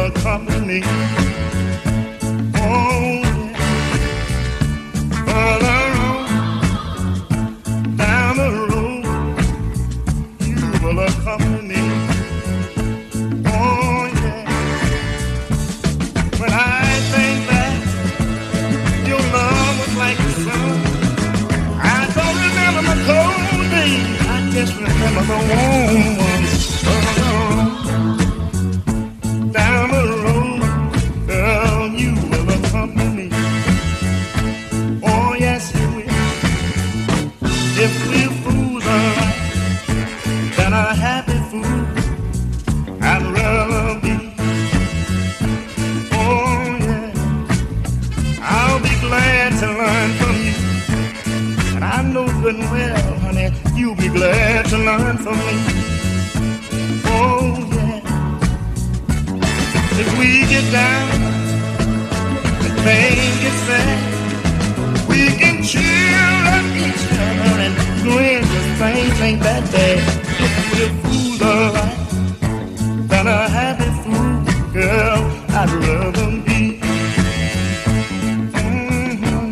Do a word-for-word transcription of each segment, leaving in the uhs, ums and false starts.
accompany. Oh, yeah. Further on, down the road, you will accompany. Oh, yeah. When I think that your love was like the sun, I don't remember my cold days, I just remember the warm ones. Further on, down the road, girl, you will accompany. Oh, yes, you will. If we're fools alright, then a happy fool I'd rather be. Oh, yeah, I'll be glad to learn from you. And I know good and well, honey, you'll be glad to learn from me. Oh, yeah. If we get down and things get sad, we can cheer up each other and grin 'cause things ain't that bad. If we're fools alright, then a happy fool, girl, I'd rather be. Mm-hmm.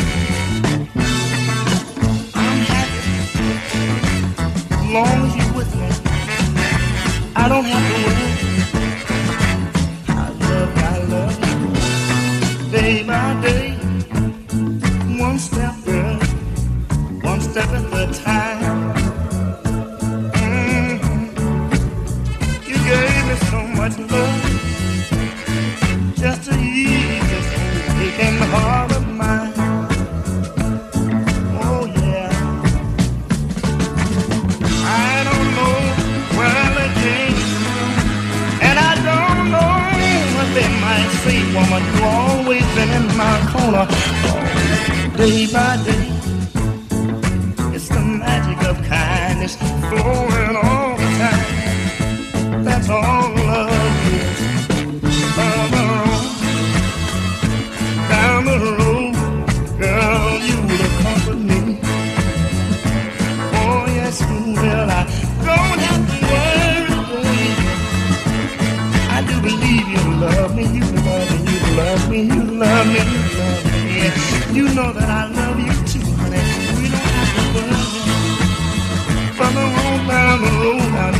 I'm happy as long as you're with me. I don't have to worry. Day by day, one step, girl, one step at a time. Mm-hmm. You gave me so much love, just to ease this aching heart of mine. Oh yeah, I don't know where they came from, and I don't know what they might say, woman. You always been in my corner, oh, day by day. It's the magic of kindness flowing all the time. That's all love is. Further on, down the road, girl, you will accompany. Oh yes, you will. I don't have to worry, baby. I do believe you love me, you love me, you love me, you love me, you love me. You know that I love you too, honey. We don't have to worry. Further on down the road, I